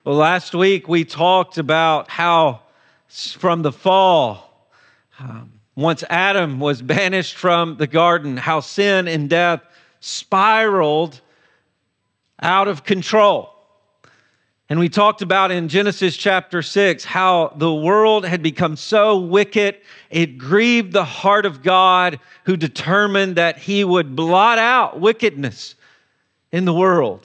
Well, last week we talked about how from the fall, once Adam was banished from the garden, how sin and death spiraled out of control. And we talked about in Genesis chapter 6 how the world had become so wicked, it grieved the heart of God, who determined that he would blot out wickedness in the world.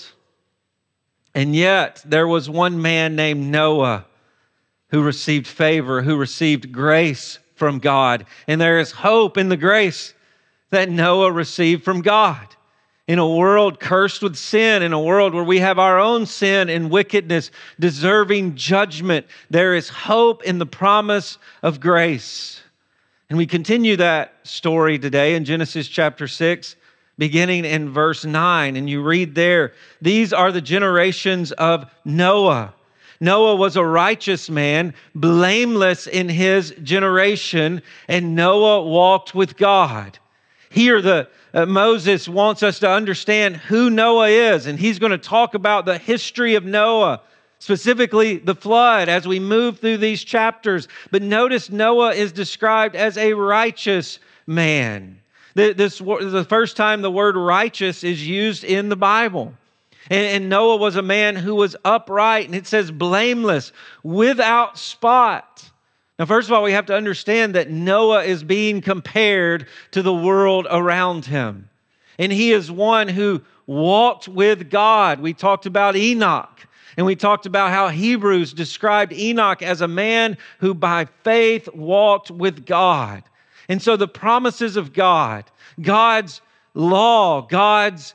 And yet there was one man named Noah who received favor, who received grace from God. And there is hope in the grace that Noah received from God. In a world cursed with sin, in a world where we have our own sin and wickedness deserving judgment, there is hope in the promise of grace. And we continue that story today in Genesis chapter 6, beginning in verse 9. And you read there, these are the generations of Noah. Noah was a righteous man, blameless in his generation, and Noah walked with God. Here, Moses wants us to understand who Noah is, and he's going to talk about the history of Noah, specifically the flood, as we move through these chapters. But notice Noah is described as a righteous man. This is the first time the word righteous is used in the Bible. And Noah was a man who was upright, and it says blameless, without spot. Now, first of all, we have to understand that Noah is being compared to the world around him. And he is one who walked with God. We talked about Enoch, and we talked about how Hebrews described Enoch as a man who by faith walked with God. And so the promises of God, God's law, God's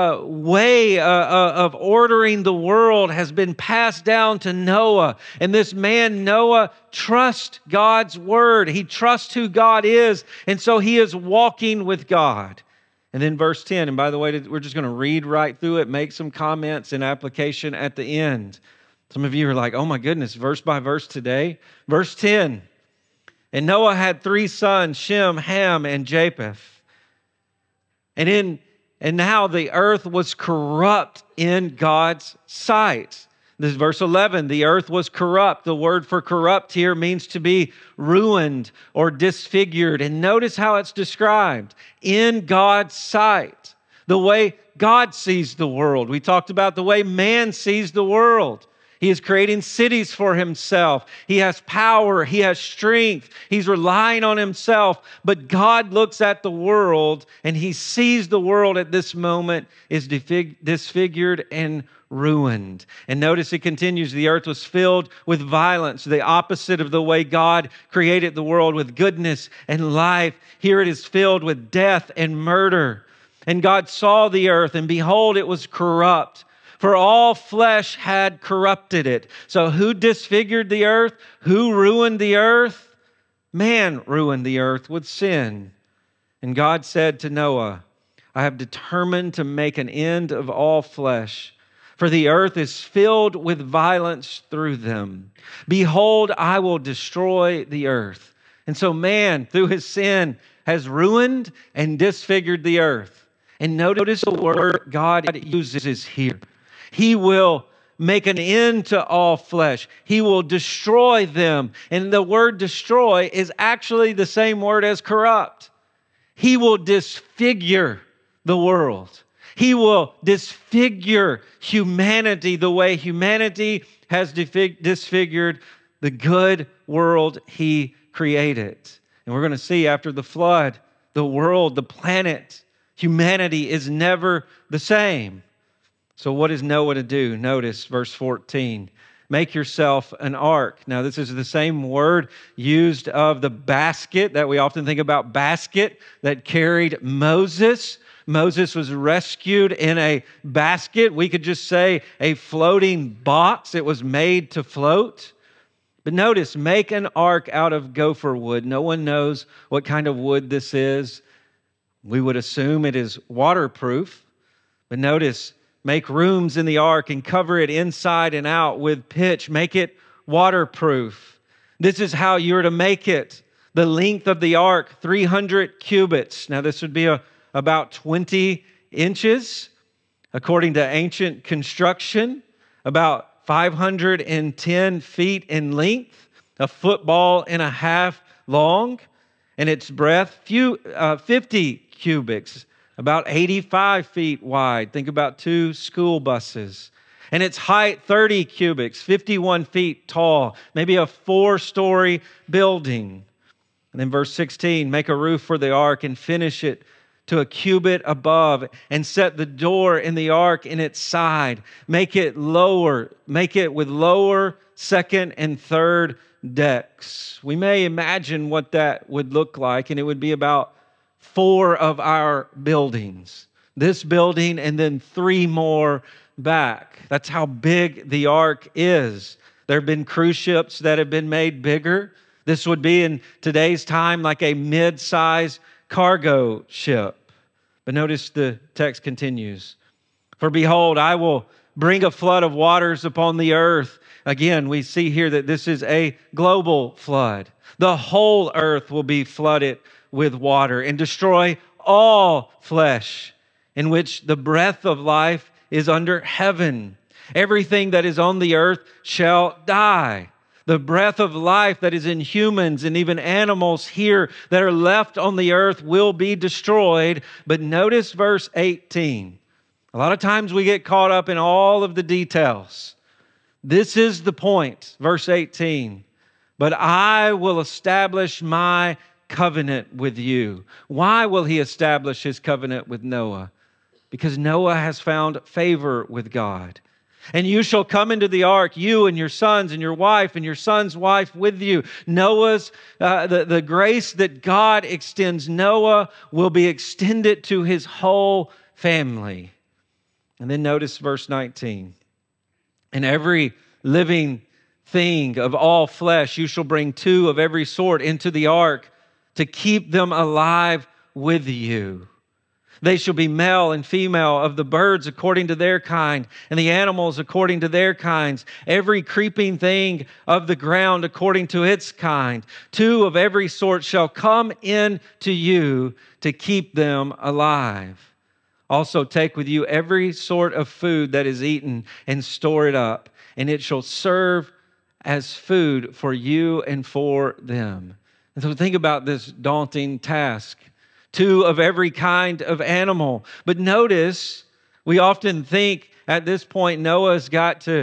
way of ordering the world has been passed down to Noah. And this man, Noah, trusts God's word. He trusts who God is. And so he is walking with God. And then verse 10, and by the way, we're just going to read right through it, make some comments and application at the end. Some of you are like, oh my goodness, verse by verse today. Verse 10, and Noah had 3 sons, Shem, Ham, and Japheth. And now the earth was corrupt in God's sight. This is verse 11. The earth was corrupt. The word for corrupt here means to be ruined or disfigured. And notice how it's described. In God's sight. The way God sees the world. We talked about the way man sees the world. He is creating cities for himself. He has power. He has strength. He's relying on himself. But God looks at the world and he sees the world at this moment is disfigured and ruined. And notice it continues. The earth was filled with violence, the opposite of the way God created the world with goodness and life. Here it is filled with death and murder. And God saw the earth, and behold, it was corrupt. For all flesh had corrupted it. So who disfigured the earth? Who ruined the earth? Man ruined the earth with sin. And God said to Noah, I have determined to make an end of all flesh, for the earth is filled with violence through them. Behold, I will destroy the earth. And so man, through his sin, has ruined and disfigured the earth. And notice the word God uses here. He will make an end to all flesh. He will destroy them. And the word destroy is actually the same word as corrupt. He will disfigure the world. He will disfigure humanity the way humanity has disfigured the good world he created. And we're going to see after the flood, the world, the planet, humanity is never the same. So what is Noah to do? Notice verse 14. Make yourself an ark. Now this is the same word used of the basket that we often think about, basket that carried Moses. Moses was rescued in a basket. We could just say a floating box. It was made to float. But notice, make an ark out of gopher wood. No one knows what kind of wood this is. We would assume it is waterproof. But notice, make rooms in the ark and cover it inside and out with pitch. Make it waterproof. This is how you're to make it. The length of the ark, 300 cubits. Now this would be about 20 inches, according to ancient construction. About 510 feet in length, a football and a half long, and its breadth 50 cubits, about 85 feet wide. Think about 2 school buses. And its height 30 cubits, 51 feet tall, maybe a 4-story building. And then verse 16, make a roof for the ark and finish it to a cubit above, and set the door in the ark in its side. Make it with lower, second, and third decks. We may imagine what that would look like, and it would be about 4 of our buildings. This building and then 3 more back. That's how big the ark is. There have been cruise ships that have been made bigger. This would be in today's time like a mid-size cargo ship. But notice the text continues. For behold, I will bring a flood of waters upon the earth. Again, we see here that this is a global flood. The whole earth will be flooded with water and destroy all flesh, in which the breath of life is under heaven. Everything that is on the earth shall die. The breath of life that is in humans and even animals here that are left on the earth will be destroyed. But notice verse 18. A lot of times we get caught up in all of the details. This is the point, verse 18. But I will establish my covenant with you. Why will he establish his covenant with Noah? Because Noah has found favor with God. And you shall come into the ark, you and your sons and your wife and your son's wife with you. Noah's, the grace that God extends Noah will be extended to his whole family. And then notice verse 19. And every living thing of all flesh, you shall bring 2 of every sort into the ark to keep them alive with you. They shall be male and female, of the birds according to their kind, and the animals according to their kinds, every creeping thing of the ground according to its kind. 2 of every sort shall come in to you to keep them alive. Also take with you every sort of food that is eaten, and store it up, and it shall serve as food for you and for them. And so think about this daunting task. 2 of every kind of animal. But notice, we often think at this point Noah's got to,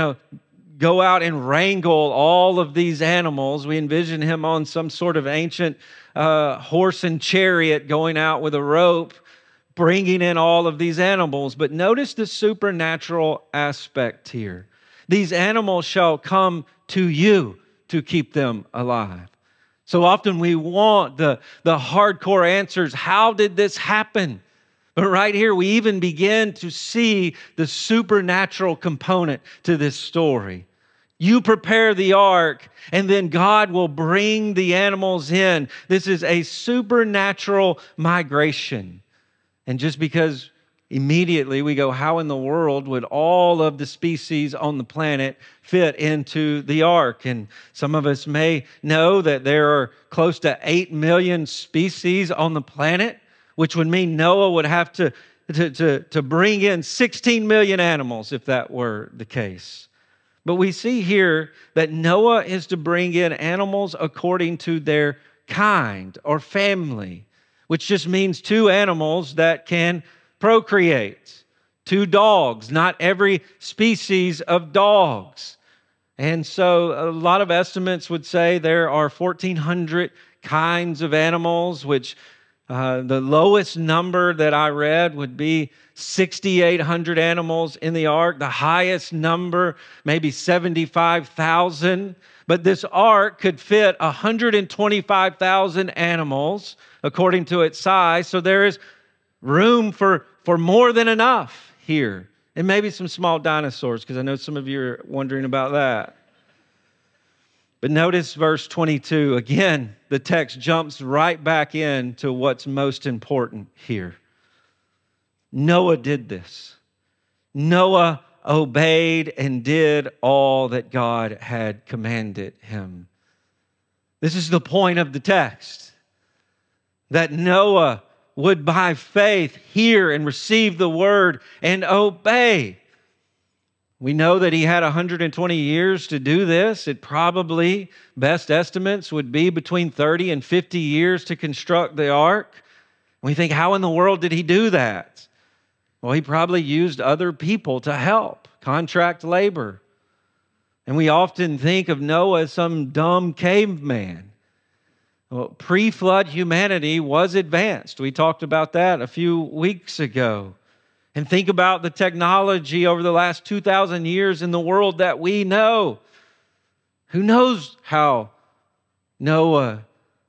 go out and wrangle all of these animals. We envision him on some sort of ancient horse and chariot going out with a rope, bringing in all of these animals. But notice the supernatural aspect here. These animals shall come to you to keep them alive. So often we want the hardcore answers. How did this happen? But right here, we even begin to see the supernatural component to this story. You prepare the ark, and then God will bring the animals in. This is a supernatural migration. And just because immediately we go, how in the world would all of the species on the planet fit into the ark? And some of us may know that there are close to 8 million species on the planet, which would mean Noah would have to bring in 16 million animals if that were the case. But we see here that Noah is to bring in animals according to their kind or family, which just means 2 animals that can procreate. 2 dogs, not every species of dogs. And so a lot of estimates would say there are 1,400 kinds of animals, which the lowest number that I read would be 6,800 animals in the ark. The highest number, maybe 75,000. But this ark could fit 125,000 animals according to its size. So there is room for more than enough here. And maybe some small dinosaurs, because I know some of you are wondering about that. But notice verse 22. Again, the text jumps right back into what's most important here. Noah did this. Noah obeyed and did all that God had commanded him. This is the point of the text. That Noah would by faith hear and receive the word and obey. We know that he had 120 years to do this. It probably, best estimates, would be between 30 and 50 years to construct the ark. We think, how in the world did he do that? Well, he probably used other people to help, contract labor. And we often think of Noah as some dumb caveman. Well, pre-flood humanity was advanced. We talked about that a few weeks ago. And think about the technology over the last 2,000 years in the world that we know. Who knows how Noah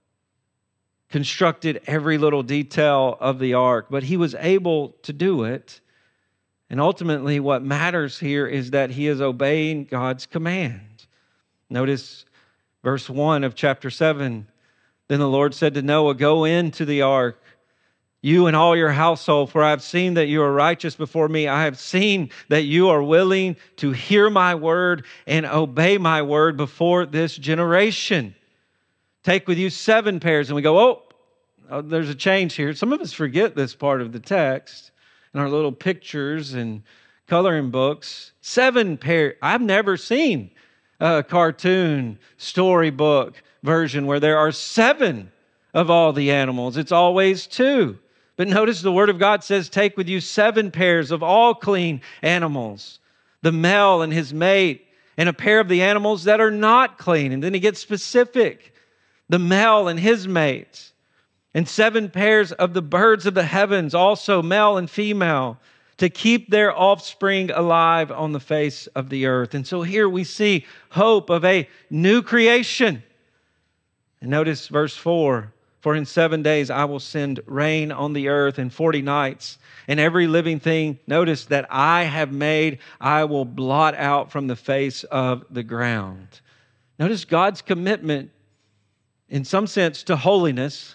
constructed every little detail of the ark, but he was able to do it. And ultimately, what matters here is that he is obeying God's command. Notice verse 1 of chapter 7. Then the Lord said to Noah, "Go into the ark, you and all your household, for I have seen that you are righteous before me. I have seen that you are willing to hear my word and obey my word before this generation. Take with you 7 pairs." And we go, oh, there's a change here. Some of us forget this part of the text in our little pictures and coloring books. 7 pairs. I've never seen a cartoon storybook version where there are 7 of all the animals. It's always 2. But notice the Word of God says, take with you 7 pairs of all clean animals, the male and his mate, and a pair of the animals that are not clean. And then he gets specific, the male and his mate, and 7 pairs of the birds of the heavens, also male and female, to keep their offspring alive on the face of the earth. And so here we see hope of a new creation. And notice verse 4. For in 7 days I will send rain on the earth, and 40 nights, and every living thing, notice, that I have made, I will blot out from the face of the ground. Notice God's commitment, in some sense, to holiness.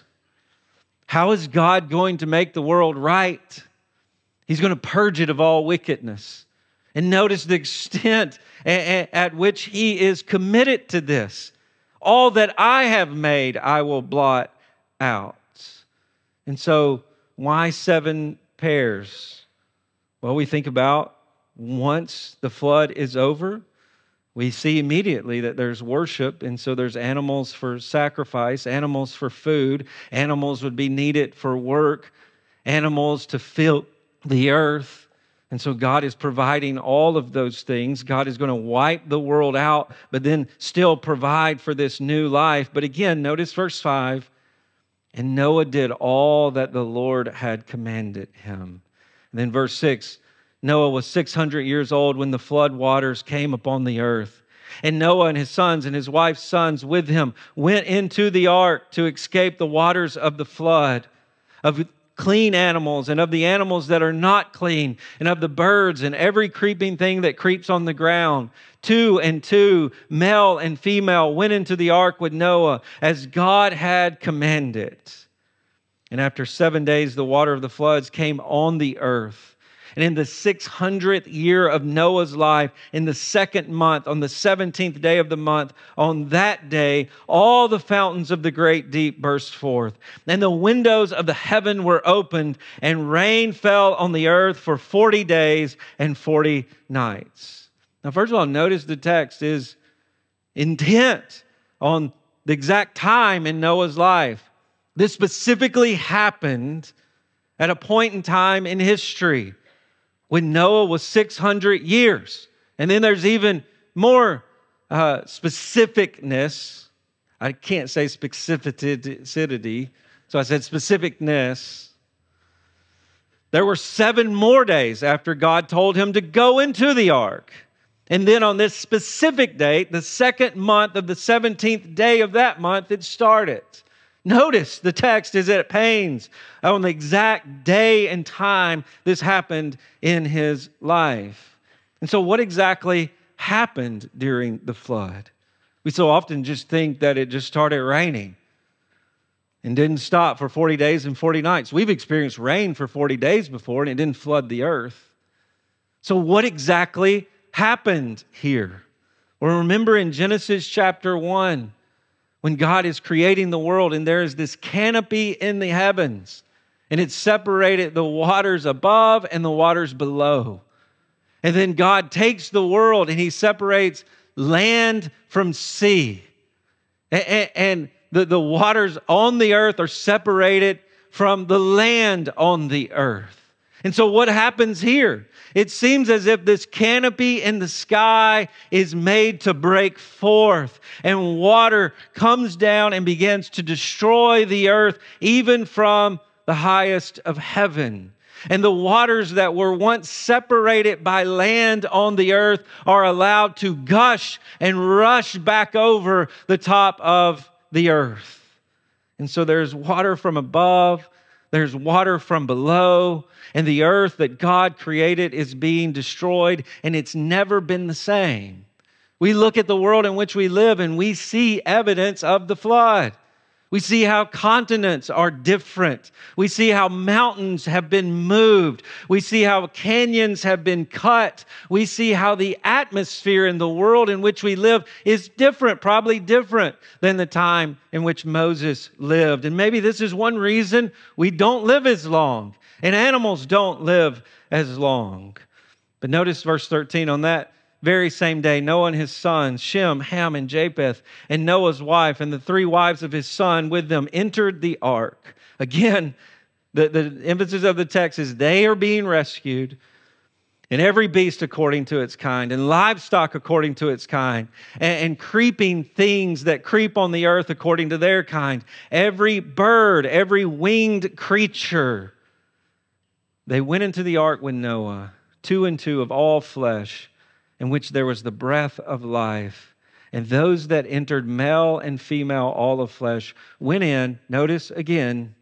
How is God going to make the world right? He's going to purge it of all wickedness. And notice the extent at which he is committed to this. All that I have made, I will blot out. And so, why 7 pairs? Well, we think about once the flood is over, we see immediately that there's worship, and so there's animals for sacrifice, animals for food, animals would be needed for work, animals to fill the earth. And so God is providing all of those things. God is going to wipe the world out, but then still provide for this new life. But again, notice verse 5. And Noah did all that the Lord had commanded him. And then verse 6, Noah was 600 years old when the flood waters came upon the earth. And Noah and his sons and his wife's sons with him went into the ark to escape the waters of the flood, of clean animals and of the animals that are not clean, and of the birds and every creeping thing that creeps on the ground. 2 and 2, male and female, went into the ark with Noah as God had commanded. And after 7 days, the water of the floods came on the earth. And in the 600th year of Noah's life, in the 2nd month, on the 17th day of the month, on that day, all the fountains of the great deep burst forth. And the windows of the heaven were opened, and rain fell on the earth for 40 days and 40 nights. Now, first of all, notice the text is intent on the exact time in Noah's life. This specifically happened at a point in time in history when Noah was 600 years. And then there's even more specificness. I can't say specificity, so I said specificness. There were 7 more days after God told him to go into the ark. And then on this specific date, the 2nd month of the 17th day of that month, it started. Notice the text is at pains on the exact day and time this happened in his life. And so what exactly happened during the flood? We so often just think that it just started raining and didn't stop for 40 days and 40 nights. We've experienced rain for 40 days before and it didn't flood the earth. So what exactly happened here? Well, remember in Genesis chapter 1, when God is creating the world and there is this canopy in the heavens and it separated the waters above and the waters below. And then God takes the world and he separates land from sea. And the waters on the earth are separated from the land on the earth. And so what happens here? It seems as if this canopy in the sky is made to break forth, and water comes down and begins to destroy the earth, even from the highest of heaven. And the waters that were once separated by land on the earth are allowed to gush and rush back over the top of the earth. And so there's water from above, there's water from below, and the earth that God created is being destroyed, and it's never been the same. We look at the world in which we live and we see evidence of the flood. We see how continents are different. We see how mountains have been moved. We see how canyons have been cut. We see how the atmosphere in the world in which we live is different, probably different than the time in which Moses lived. And maybe this is one reason we don't live as long, and animals don't live as long. But notice verse 13, on that very same day, Noah and his sons, Shem, Ham, and Japheth, and Noah's wife, and the 3 wives of his son with them entered the ark. Again, the emphasis of the text is they are being rescued, and every beast according to its kind, and livestock according to its kind, and creeping things that creep on the earth according to their kind, every bird, every winged creature. They went into the ark with Noah, 2 and 2 of all flesh, in which there was the breath of life. And those that entered, male and female, all of flesh, went in, notice again,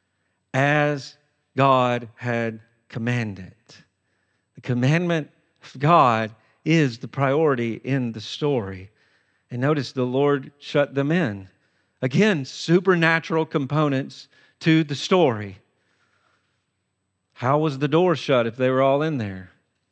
as God had commanded. The commandment of God is the priority in the story. And notice the Lord shut them in. Again, supernatural components to the story. How was the door shut if they were all in there?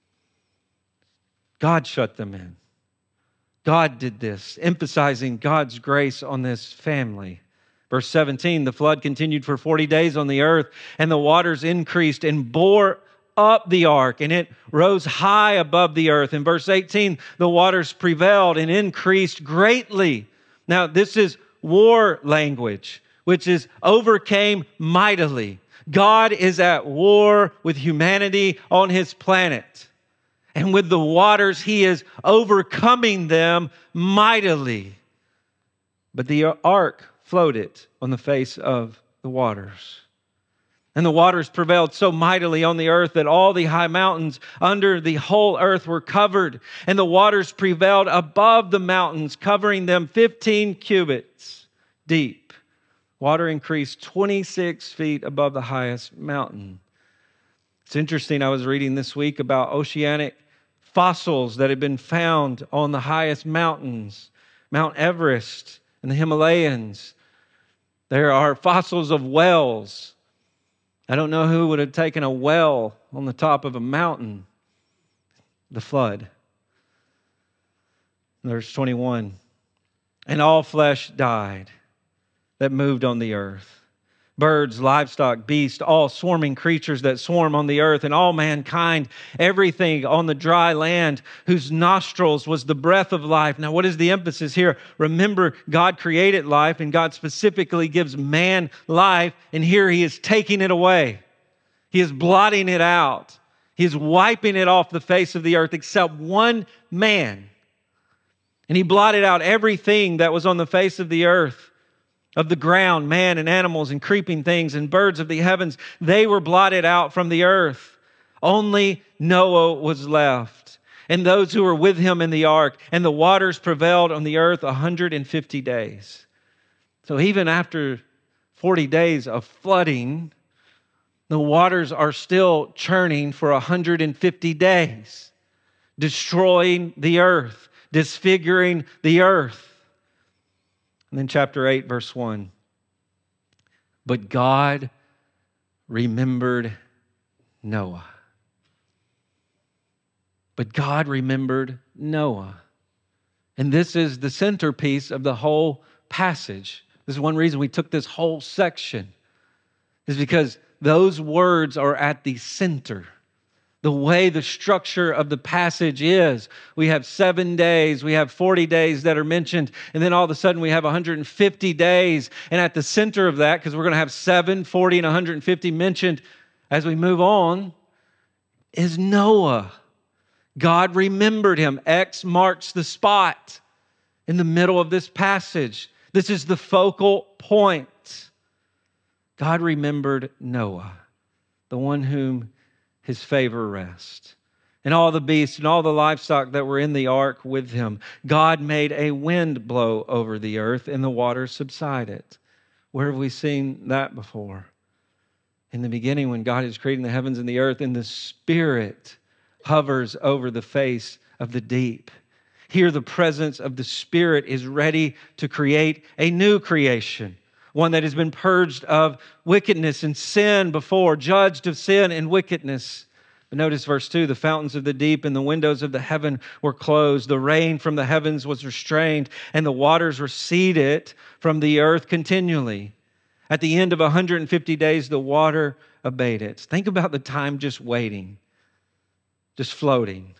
God shut them in. God did this, emphasizing God's grace on this family. Verse 17, the flood continued for 40 days on the earth, and the waters increased and bore up the ark, and it rose high above the earth. In verse 18, the waters prevailed and increased greatly. Now, this is war language, which is overcame mightily. God is at war with humanity on his planet. And with the waters, he is overcoming them mightily. But the ark floated on the face of the waters. And the waters prevailed so mightily on the earth that all the high mountains under the whole earth were covered. And the waters prevailed above the mountains, covering them 15 cubits deep. Water increased 26 feet above the highest mountain. It's interesting, I was reading this week about oceanic fossils that have been found on the highest mountains, Mount Everest and the Himalayas. There are fossils of whales. I don't know who would have taken a whale on the top of a mountain. The flood. Verse 21. And all flesh died that moved on the earth. Birds, livestock, beasts, all swarming creatures that swarm on the earth, and all mankind, everything on the dry land, whose nostrils was the breath of life. Now, what is the emphasis here? Remember, God created life, and God specifically gives man life, and here he is taking it away. He is blotting it out. He is wiping it off the face of the earth, except one man. And he blotted out everything that was on the face of the earth. Of the ground, man and animals and creeping things and birds of the heavens, they were blotted out from the earth. Only Noah was left, and those who were with him in the ark, and the waters prevailed on the earth 150 days. So even after 40 days of flooding, the waters are still churning for 150 days, destroying the earth, disfiguring the earth. And then chapter 8, verse 1. But God remembered Noah. But God remembered Noah. And this is the centerpiece of the whole passage. This is one reason we took this whole section, is because those words are at the center. The way the structure of the passage is. We have 7 days, we have 40 days that are mentioned, and then all of a sudden we have 150 days. And at the center of that, because we're going to have 7, 40, and 150 mentioned as we move on, is Noah. God remembered him. X marks the spot in the middle of this passage. This is the focal point. God remembered Noah, the one whom his favor rests, and all the beasts and all the livestock that were in the ark with him. God made a wind blow over the earth, and the waters subsided. Where have we seen that before? In the beginning, when God is creating the heavens and the earth, and the Spirit hovers over the face of the deep. Here, the presence of the Spirit is ready to create a new creation, one that has been purged of wickedness and sin before, judged of sin and wickedness. But notice verse 2, the fountains of the deep and the windows of the heaven were closed. The rain from the heavens was restrained, and the waters receded from the earth continually. At the end of 150 days, the water abated. Think about the time just waiting, just floating.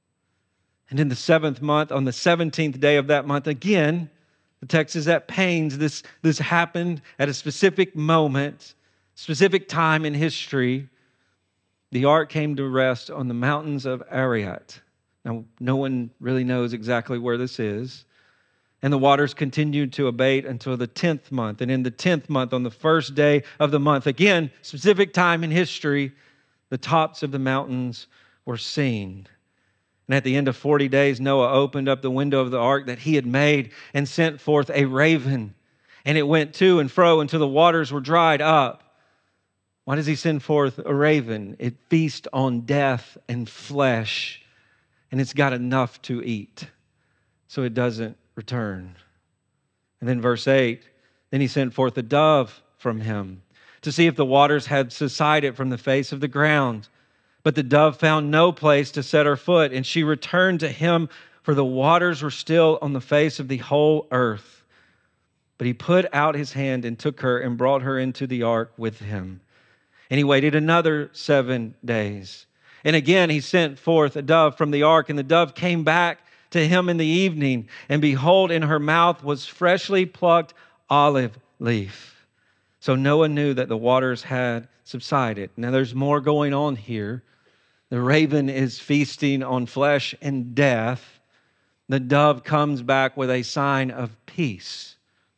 And in the 7th month, on the 17th day of that month, again, the text is at pains. This happened at a specific moment, specific time in history. The ark came to rest on the mountains of Ararat. Now, no one really knows exactly where this is. And the waters continued to abate until the 10th month. And in the 10th month, on the first day of the month, again, specific time in history, the tops of the mountains were seen. And at the end of 40 days, Noah opened up the window of the ark that he had made and sent forth a raven. And it went to and fro until the waters were dried up. Why does he send forth a raven? It feasts on death and flesh, and it's got enough to eat, so it doesn't return. And then verse 8, then he sent forth a dove from him to see if the waters had subsided from the face of the ground. But the dove found no place to set her foot, and she returned to him, for the waters were still on the face of the whole earth. But he put out his hand and took her and brought her into the ark with him. And he waited another 7 days. And again he sent forth a dove from the ark, and the dove came back to him in the evening. And behold, in her mouth was freshly plucked olive leaf. So Noah knew that the waters had subsided. Now there's more going on here. The raven is feasting on flesh and death. The dove comes back with a sign of peace.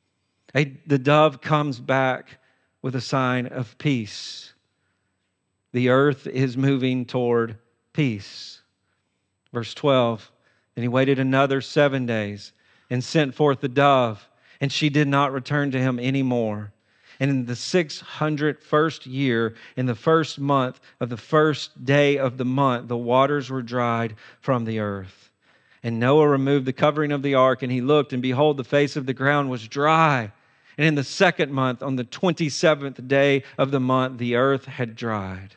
The dove comes back with a sign of peace. The earth is moving toward peace. Verse 12, and he waited another 7 days and sent forth the dove, and she did not return to him anymore. And in the 601st year, in the first month of the first day of the month, the waters were dried from the earth. And Noah removed the covering of the ark, and he looked, and behold, the face of the ground was dry. And in the 2nd month, on the 27th day of the month, the earth had dried.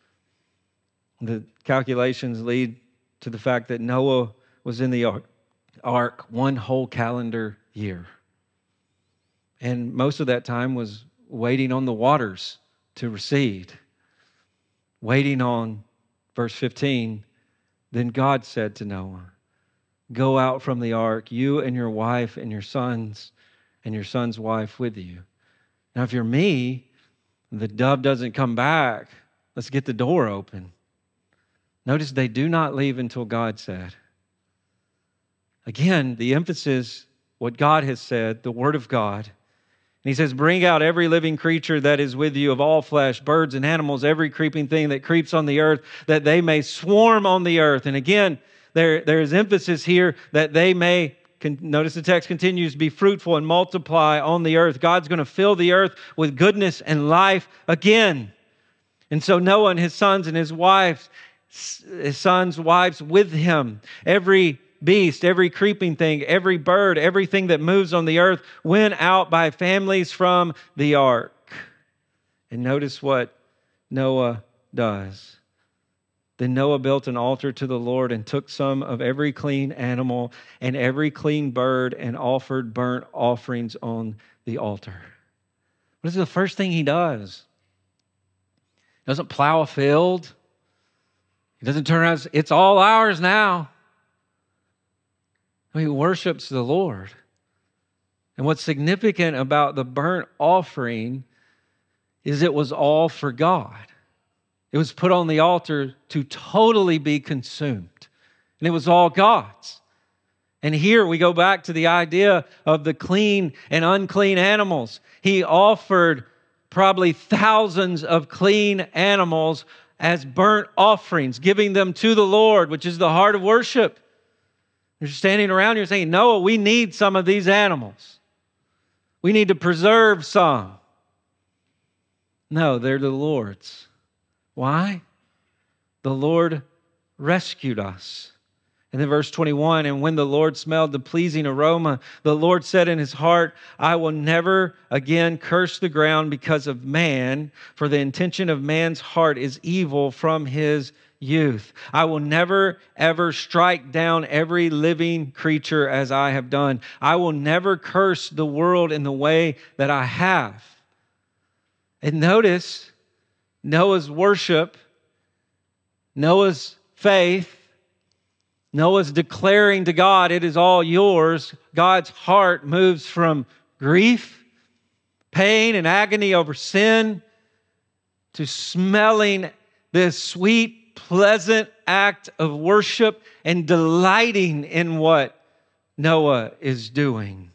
The calculations lead to the fact that Noah was in the ark 1 whole calendar year. And most of that time was waiting on the waters to recede. Waiting on, verse 15, then God said to Noah, go out from the ark, you and your wife and your son's wife with you. Now, if you're me, the dove doesn't come back, let's get the door open. Notice they do not leave until God said. Again, the emphasis, what God has said, the word of God. And he says, bring out every living creature that is with you of all flesh, birds and animals, every creeping thing that creeps on the earth, that they may swarm on the earth. And again, there is emphasis here that they may, notice the text continues, be fruitful and multiply on the earth. God's going to fill the earth with goodness and life again. And so Noah and his sons and his wives with him, every beast, every creeping thing, every bird, everything that moves on the earth went out by families from the ark. And notice what Noah does. Then Noah built an altar to the Lord and took some of every clean animal and every clean bird and offered burnt offerings on the altar. What is the first thing he does? He doesn't plow a field. He doesn't turn around and say, it's all ours now. He worships the Lord. And what's significant about the burnt offering is it was all for God. It was put on the altar to totally be consumed. And it was all God's. And here we go back to the idea of the clean and unclean animals. He offered probably thousands of clean animals as burnt offerings, giving them to the Lord, which is the heart of worship. You're standing around here saying, Noah, we need some of these animals. We need to preserve some. No, they're the Lord's. Why? The Lord rescued us. And then verse 21, and when the Lord smelled the pleasing aroma, the Lord said in his heart, I will never again curse the ground because of man, for the intention of man's heart is evil from his youth. I will never, ever strike down every living creature as I have done. I will never curse the world in the way that I have. And notice Noah's worship, Noah's faith, Noah's declaring to God, it is all yours. God's heart moves from grief, pain, and agony over sin to smelling this sweet, pleasant act of worship and delighting in what Noah is doing.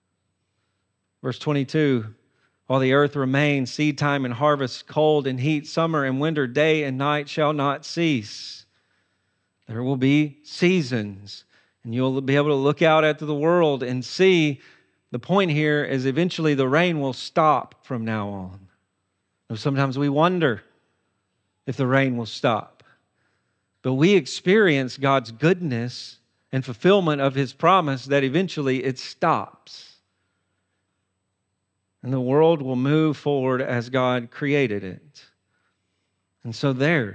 Verse 22, while the earth remains, seed time and harvest, cold and heat, summer and winter, day and night shall not cease. There will be seasons, and you'll be able to look out at the world and see the point here is eventually the rain will stop from now on. Sometimes we wonder if the rain will stop. But we experience God's goodness and fulfillment of His promise that eventually it stops. And the world will move forward as God created it. And so there.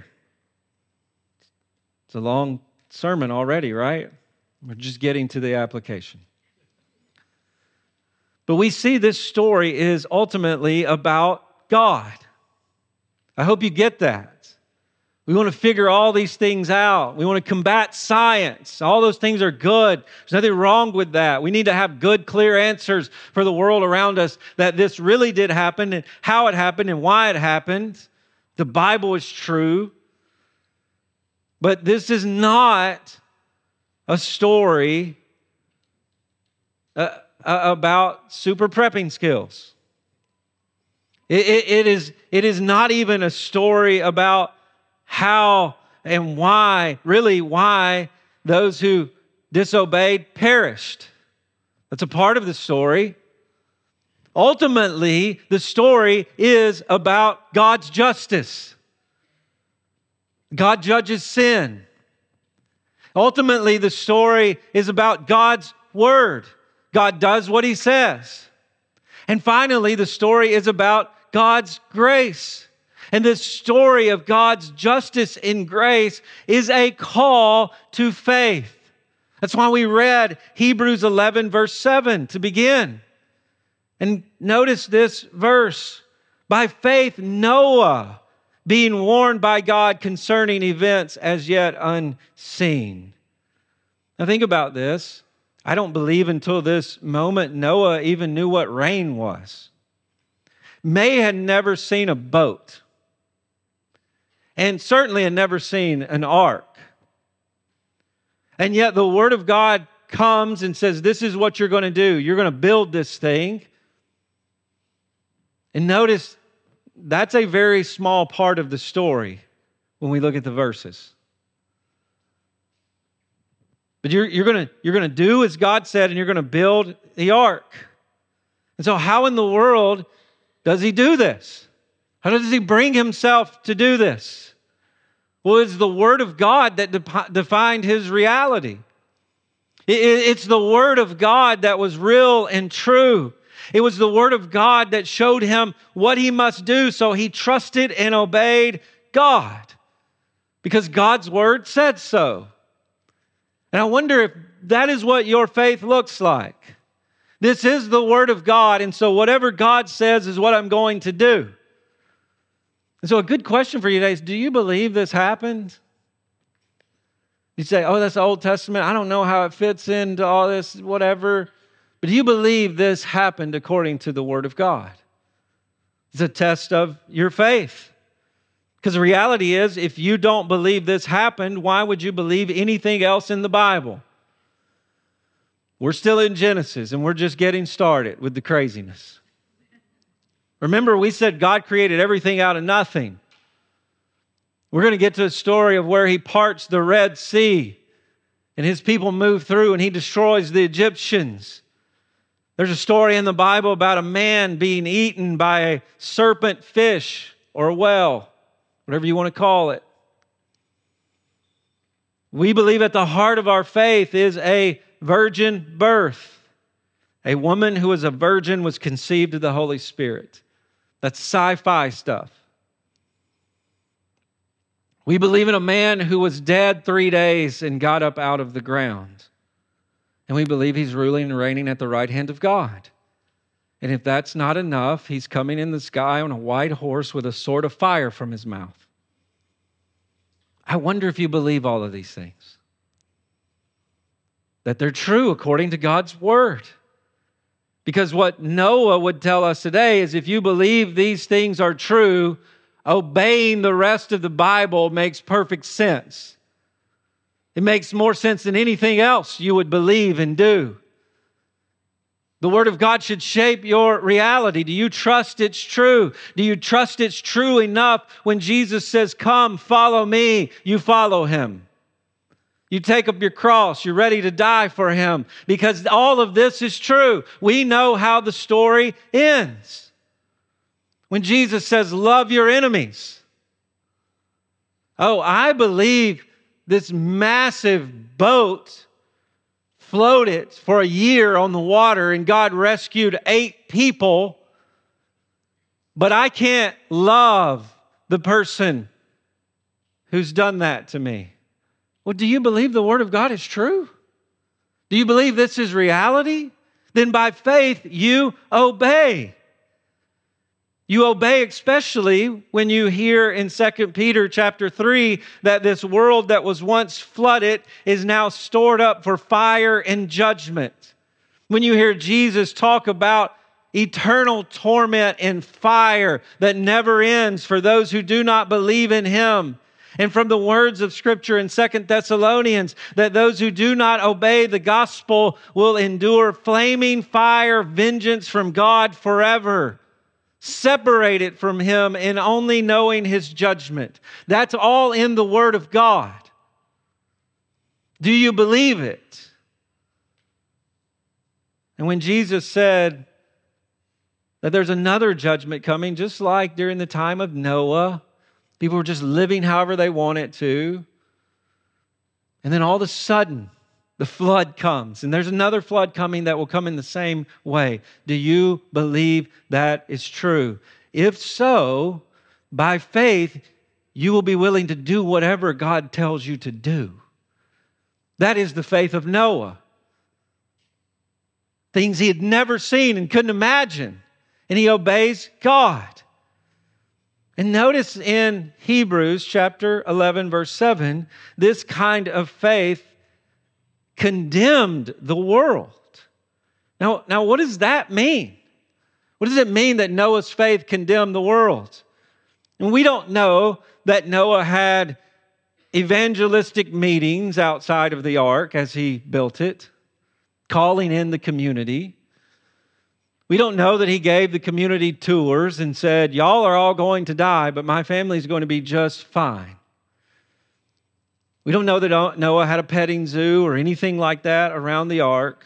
It's a long sermon already, right? We're just getting to the application. But we see this story is ultimately about God. I hope you get that. We want to figure all these things out. We want to combat science. All those things are good. There's nothing wrong with that. We need to have good, clear answers for the world around us that this really did happen and how it happened and why it happened. The Bible is true. But this is not a story about super prepping skills. It is not even a story about how and why, really why those who disobeyed perished. That's a part of the story. Ultimately, the story is about God's justice. God judges sin. Ultimately, the story is about God's word. God does what He says. And finally, the story is about God's grace. And this story of God's justice and grace is a call to faith. That's why we read Hebrews 11, verse 7 to begin. And notice this verse. By faith, Noah, being warned by God concerning events as yet unseen. Now think about this. I don't believe until this moment Noah even knew what rain was. May had never seen a boat. And certainly had never seen an ark. And yet the Word of God comes and says, this is what you're going to do. You're going to build this thing. And notice, that's a very small part of the story when we look at the verses. But you're going to do as God said, and you're going to build the ark. And so how in the world does He do this? How does He bring Himself to do this? Well, it's the Word of God that defined His reality. It's the Word of God that was real and true. It was the Word of God that showed him what he must do, so he trusted and obeyed God because God's Word said so. And I wonder if that is what your faith looks like. This is the Word of God, and so whatever God says is what I'm going to do. And so a good question for you today is, do you believe this happened? You say, oh, that's the Old Testament. I don't know how it fits into all this, whatever. But do you believe this happened according to the Word of God? It's a test of your faith. Because the reality is, if you don't believe this happened, why would you believe anything else in the Bible? We're still in Genesis, and we're just getting started with the craziness. Remember, we said God created everything out of nothing. We're going to get to a story of where He parts the Red Sea, and His people move through, and He destroys the Egyptians. There's a story in the Bible about a man being eaten by a serpent fish or a whale, whatever you want to call it. We believe at the heart of our faith is a virgin birth. A woman who was a virgin was conceived of the Holy Spirit. That's sci-fi stuff. We believe in a man who was dead 3 days and got up out of the ground. And we believe He's ruling and reigning at the right hand of God. And if that's not enough, He's coming in the sky on a white horse with a sword of fire from His mouth. I wonder if you believe all of these things. That they're true according to God's Word. Because what Noah would tell us today is if you believe these things are true, obeying the rest of the Bible makes perfect sense. It makes more sense than anything else you would believe and do. The Word of God should shape your reality. Do you trust it's true? Do you trust it's true enough when Jesus says, come, follow me, you follow Him? You take up your cross, you're ready to die for Him because all of this is true. We know how the story ends. When Jesus says, love your enemies. Oh, I believe this massive boat floated for a year on the water and God rescued 8 people, but I can't love the person who's done that to me. Well, do you believe the Word of God is true? Do you believe this is reality? Then by faith you obey. You obey especially when you hear in 2 Peter chapter 3 that this world that was once flooded is now stored up for fire and judgment. When you hear Jesus talk about eternal torment and fire that never ends for those who do not believe in Him. And from the words of Scripture in 2 Thessalonians, that those who do not obey the gospel will endure flaming fire, vengeance from God forever. Separated from Him in only knowing His judgment. That's all in the Word of God. Do you believe it? And when Jesus said that there's another judgment coming, just like during the time of Noah, people were just living however they wanted to. And then all of a sudden, the flood comes. And there's another flood coming that will come in the same way. Do you believe that is true? If so, by faith, you will be willing to do whatever God tells you to do. That is the faith of Noah. Things he had never seen and couldn't imagine. And he obeys God. And notice in Hebrews chapter 11, verse 7, this kind of faith condemned the world. Now, what does that mean? What does it mean that Noah's faith condemned the world? And we don't know that Noah had evangelistic meetings outside of the ark as he built it, calling in the community. We don't know that he gave the community tours and said, y'all are all going to die, but my family is going to be just fine. We don't know that Noah had a petting zoo or anything like that around the ark.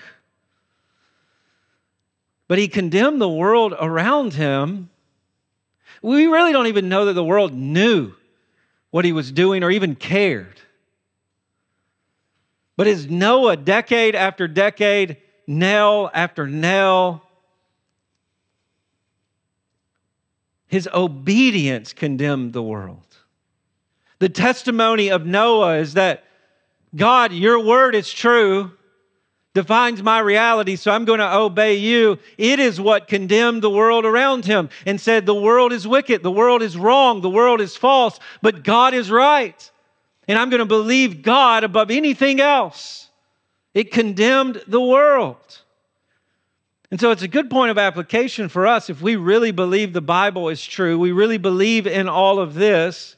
But he condemned the world around him. We really don't even know that the world knew what he was doing or even cared. But as Noah, decade after decade, nail after nail, his obedience condemned the world. The testimony of Noah is that, God, your word is true, defines my reality, so I'm going to obey you. It is what condemned the world around him and said the world is wicked, the world is wrong, the world is false, but God is right. and I'm going to believe God above anything else. It condemned the world. And so it's a good point of application for us if we really believe the Bible is true, we really believe in all of this,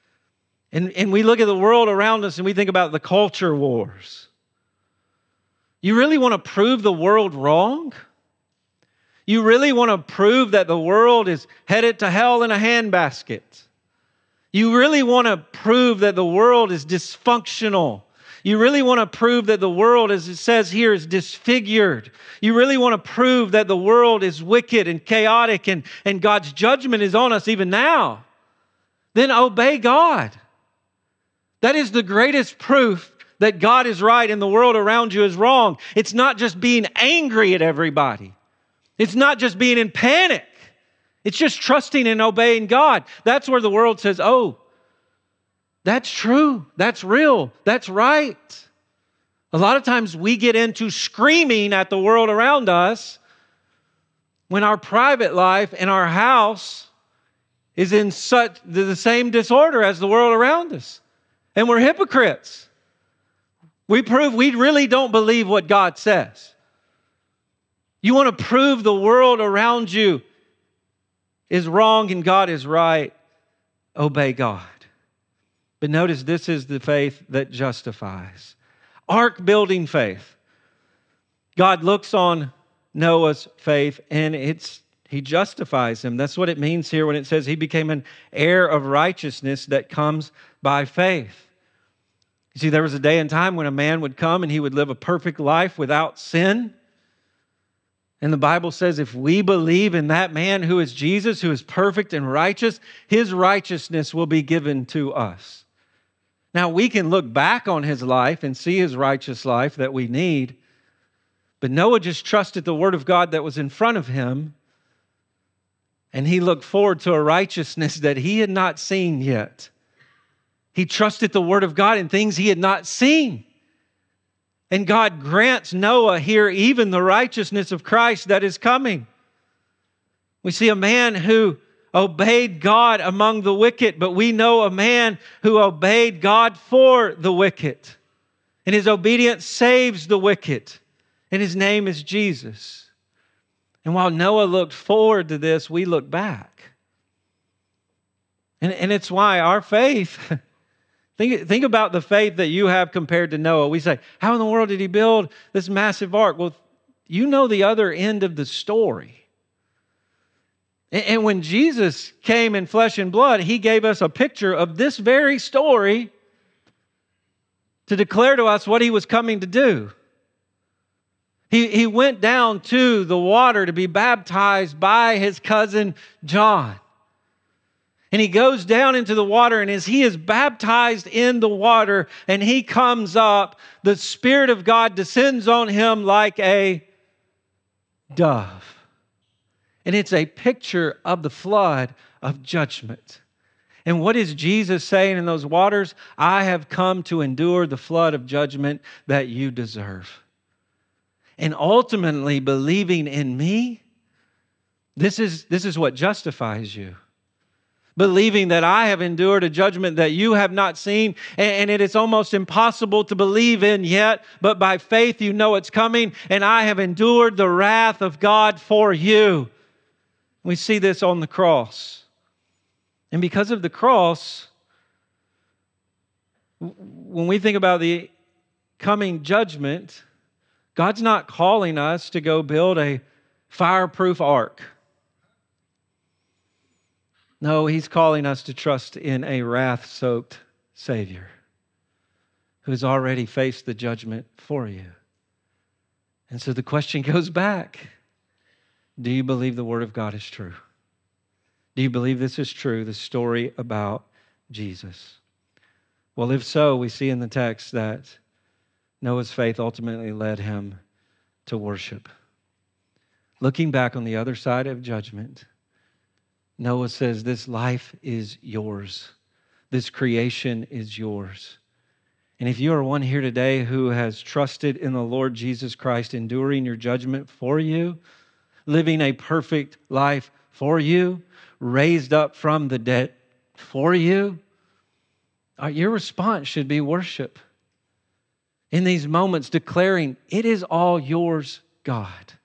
and we look at the world around us and we think about the culture wars. You really want to prove the world wrong? You really want to prove that the world is headed to hell in a handbasket? You really want to prove that the world is dysfunctional? You really want to prove that the world, as it says here, is disfigured? You really want to prove that the world is wicked and chaotic and God's judgment is on us even now? Then obey God. That is the greatest proof that God is right and the world around you is wrong. It's not just being angry at everybody. It's not just being in panic. It's just trusting and obeying God. That's where the world says, oh, that's true. That's real. That's right. A lot of times we get into screaming at the world around us when our private life and our house is in such the same disorder as the world around us. And we're hypocrites. We prove we really don't believe what God says. You want to prove the world around you is wrong and God is right, obey God. But notice this is the faith that justifies. Ark building faith. God looks on Noah's faith and he justifies him. That's what it means here when it says he became an heir of righteousness that comes by faith. You see, there was a day and time when a man would come and he would live a perfect life without sin. And the Bible says if we believe in that man who is Jesus, who is perfect and righteous, his righteousness will be given to us. Now, we can look back on his life and see his righteous life that we need, but Noah just trusted the word of God that was in front of him, and he looked forward to a righteousness that he had not seen yet. He trusted the word of God in things he had not seen. And God grants Noah here even the righteousness of Christ that is coming. We see a man who obeyed God among the wicked, but we know a man who obeyed God for the wicked. And his obedience saves the wicked. And his name is Jesus. And while Noah looked forward to this, we look back. And it's why our faith... Think about the faith that you have compared to Noah. We say, how in the world did he build this massive ark? Well, you know the other end of the story. And when Jesus came in flesh and blood, he gave us a picture of this very story to declare to us what he was coming to do. He went down to the water to be baptized by his cousin John. And he goes down into the water, and as he is baptized in the water and he comes up, the Spirit of God descends on him like a dove. And it's a picture of the flood of judgment. And what is Jesus saying in those waters? I have come to endure the flood of judgment that you deserve. And ultimately, believing in me, this is what justifies you. Believing that I have endured a judgment that you have not seen, and it is almost impossible to believe in yet, but by faith you know it's coming, and I have endured the wrath of God for you. We see this on the cross. And because of the cross, when we think about the coming judgment, God's not calling us to go build a fireproof ark. No, he's calling us to trust in a wrath-soaked Savior who has already faced the judgment for you. And so the question goes back. Do you believe the Word of God is true? Do you believe this is true, the story about Jesus? Well, if so, we see in the text that Noah's faith ultimately led him to worship. Looking back on the other side of judgment, Noah says, this life is yours. This creation is yours. And if you are one here today who has trusted in the Lord Jesus Christ, enduring your judgment for you, living a perfect life for you, raised up from the dead for you, Your response should be worship. In these moments, declaring, it is all yours, God.